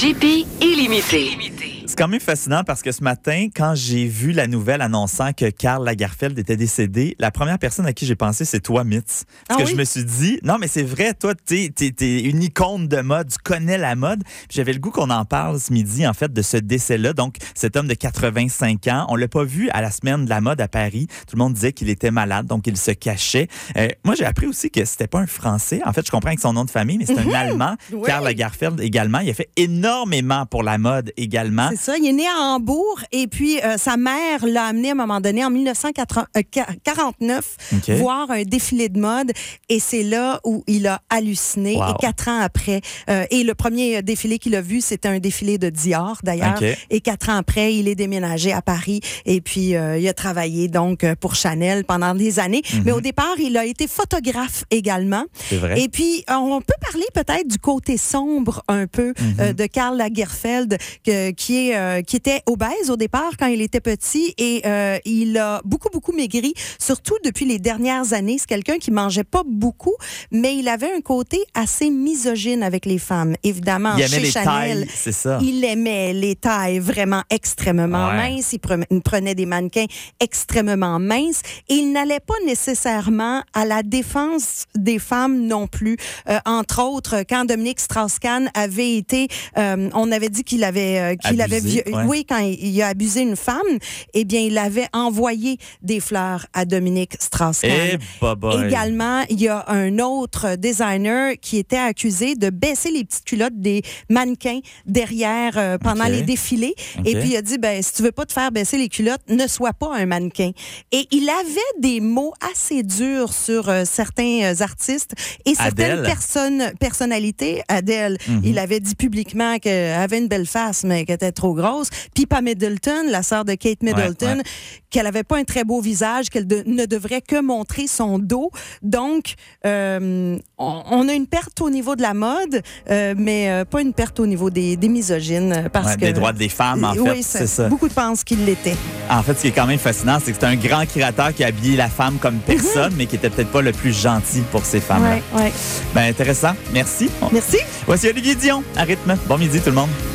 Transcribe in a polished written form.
JP illimité. C'est quand même fascinant parce que ce matin, quand j'ai vu la nouvelle annonçant que Karl Lagerfeld était décédé, la première personne à qui j'ai pensé, c'est toi, Mitz. Parce que je me suis dit, non, mais c'est vrai, toi, t'es une icône de mode, tu connais la mode. Puis j'avais le goût qu'on en parle ce midi, en fait, de ce décès-là. Donc, cet homme de 85 ans, on l'a pas vu à la semaine de la mode à Paris. Tout le monde disait qu'il était malade, donc il se cachait. Moi, j'ai appris aussi que c'était pas un Français. En fait, je comprends avec son nom de famille, mais c'est un Allemand. Oui. Karl Lagerfeld également. Il a fait énormément pour la mode également. C'est ça, il est né à Hambourg et puis sa mère l'a amené à un moment donné en 1949 voir un défilé de mode et c'est là où il a halluciné. Wow. Et 4 ans après, et le premier défilé qu'il a vu, c'était un défilé de Dior d'ailleurs. Et 4 ans après, il est déménagé à Paris et puis il a travaillé donc pour Chanel pendant des années. Mais au départ, il a été photographe également. C'est vrai. Et puis, on peut parler peut-être du côté sombre un peu de Karl Lagerfeld qui était obèse au départ quand il était petit et il a beaucoup maigri, surtout depuis les dernières années. C'est quelqu'un qui mangeait pas beaucoup, mais il avait un côté assez misogyne avec les femmes. Évidemment, il aimait chez les Chanel, tailles, c'est ça. Il aimait les tailles vraiment extrêmement minces. Il prenait des mannequins extrêmement minces et il n'allait pas nécessairement à la défense des femmes non plus. Entre autres, quand Dominique Strauss-Kahn avait été, on avait dit qu'il avait oui, quand il a abusé une femme, eh bien, il avait envoyé des fleurs à Dominique Strauss-Kahn. Également, il y a un autre designer qui était accusé de baisser les petites culottes des mannequins derrière pendant les défilés. Et puis, il a dit, si tu veux pas te faire baisser les culottes, ne sois pas un mannequin. Et il avait des mots assez durs sur certains artistes et certaines personnalités. Adèle, il avait dit publiquement qu'elle avait une belle face, mais qu'elle était trop grosse. Pippa Middleton, la sœur de Kate Middleton, qu'elle avait pas un très beau visage, qu'elle ne devrait que montrer son dos. Donc, on a une perte au niveau de la mode, mais pas une perte au niveau des misogynes. Parce que des droits des femmes, en fait, c'est ça. Beaucoup pensent qu'il l'était. En fait, ce qui est quand même fascinant, c'est que c'est un grand créateur qui a habillé la femme comme personne, mais qui était peut-être pas le plus gentil pour ces femmes-là. Ouais. Intéressant. Merci. Merci. Voici Olivier Dion à Rythme. Bon midi, tout le monde.